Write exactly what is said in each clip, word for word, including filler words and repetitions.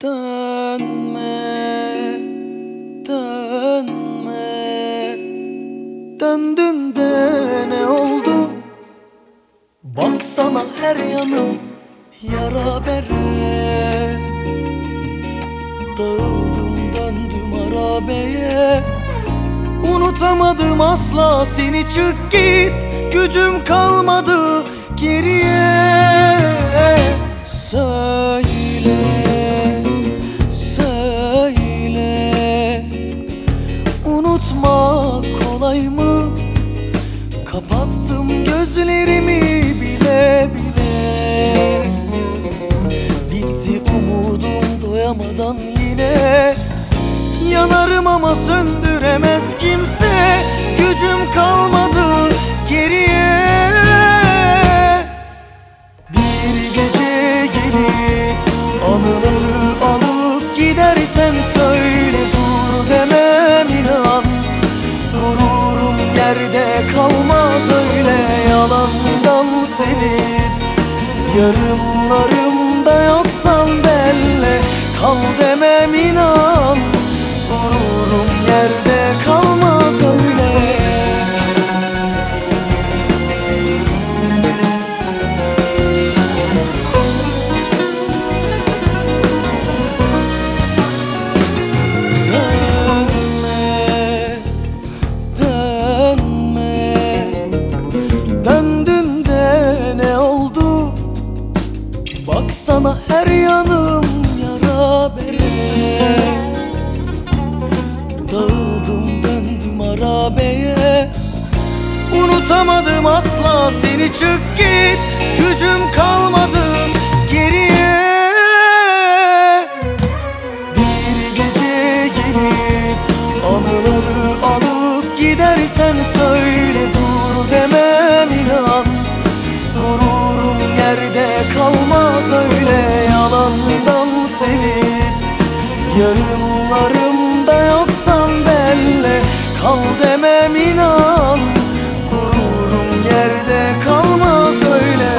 Dönme, dönme. Döndün de ne oldu? Baksana her yanım yara bere. Dağıldım döndüm harabeye. Unutamadım asla seni, çık git. Gücüm kalmadı geriye. Söyle, söyle. Unutmak kolay mı? Kapattım gözlerimi bile bile. Bitti umudum doyamadan yine. Yanarım ama söndüremez kimse. Gücüm kalmadı geriye. Bir gece gelip anıları alıp gidersen söyle, dur demem inan. Gururum yerde kalmaz öyle yalandan sevip. Yarınlarımda yoksan benle kal demem inan. Gururum yerde kalmaz öyle. Dönme, dönme. Döndün de ne oldu? Baksana her yanım yara bere. Dağıldım döndüm harabeye. Unutamadım asla seni, çık git. Gücüm kalmadı geriye. Bir gece gelip anıları alıp gidersen söyle, dur demem inan. Gururum yerde kalmaz öyle yalandan sevip. Yarınlarımda yoksan benle kal demem inan. Gururum yerde kalmaz öyle.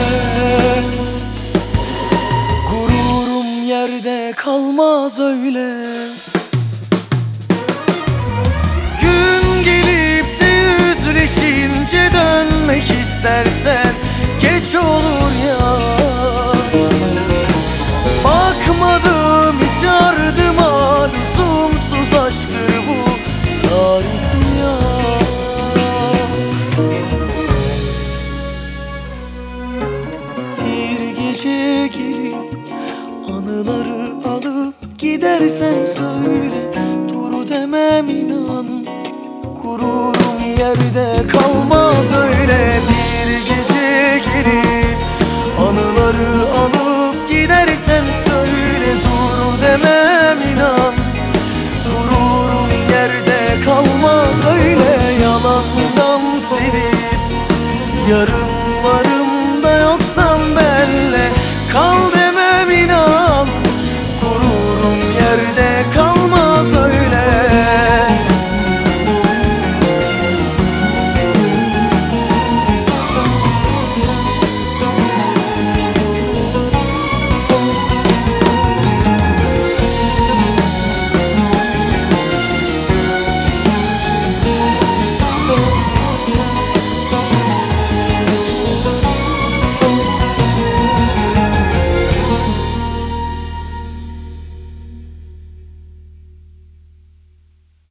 Gururum yerde kalmaz öyle. Gün gelip de yüzleşince dönmek istersen geç olur ya. Bakmadım hiç ardıma, lüzumsuz aşktır bu, tarifi yok. Bir gece gelip anıları alıp gidersen söyle, dur demem inan. Gururum yerde kalmaz öyle. Bir gece gelip anıları alıp gidersen söyle, dur demem inan. Gururum yerde kalmaz öyle yalandan sevip. Yarın